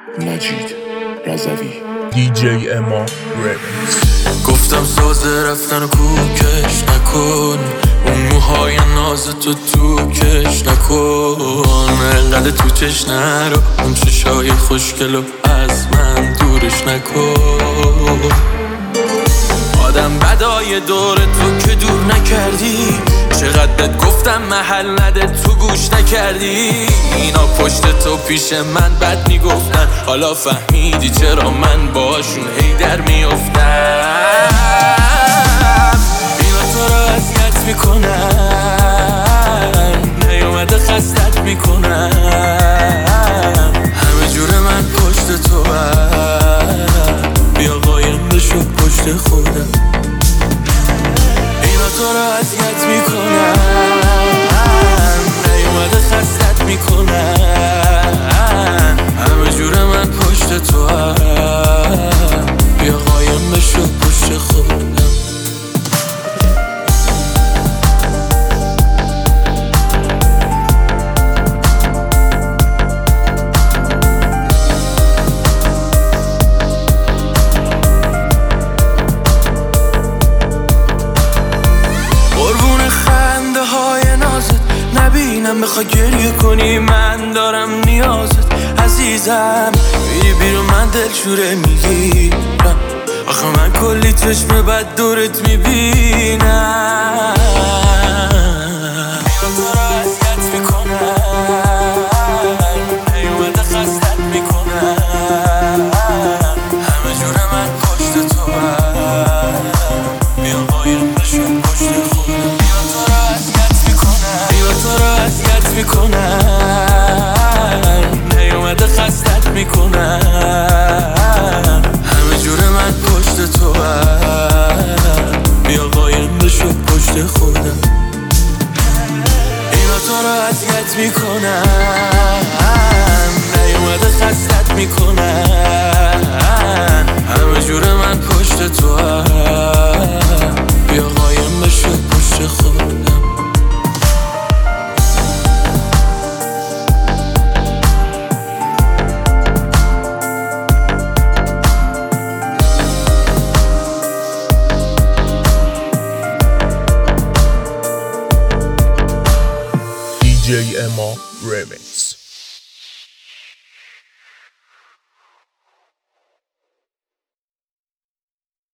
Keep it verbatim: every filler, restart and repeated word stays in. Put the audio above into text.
مجید رضوی دی جی اما ریمیکس. گفتم سازه رفتن کوکش نکن، اون موهای ناز تو تو کش نکن، انقدر تو چش نرو، اون چشای خوشگلو از من دورش نکن. آدم بدای دور تو که دور نکردی، چقدر بهت گفتم محل نده تو گوش نکردی. اینا پشت تو پیش من بد میگفتن، حالا فهمیدی چرا من باشون هی در میافتم. اینا تو رو اذیت میکنن، نیومده خستت میکنن، همه جور من پشت تو هم، بیا قایم بشو پشت خودم. اینا تو رو اذیت میکنن، نیومده خستت میکنن، همه جور من پشت تو هم، بیا قایم بشو پشت خودم. نبینم بخوای گریه کنی، من دارم نیازت عزیزم. میری بیرون من دلشوره میگیرم، آخه من کلی چشم بد دورت میبینم. اینا تو رو اذیت میکنن، نیومده خستت میکنن، همه جور من پشت تو هم، بیا قایم بشو پشت خودم. تو رو اذیت میکنن، نیومده خستت میکنن، همه جور من پشت تو هم، بیا قایم بشو پشت خودم. اینا تو رو اذیت میکنن، نیومده خستت میکنن، همه جور من پشت تو هم، بیا قایم بشو پشت خودم. دی جی اما ریمیکس.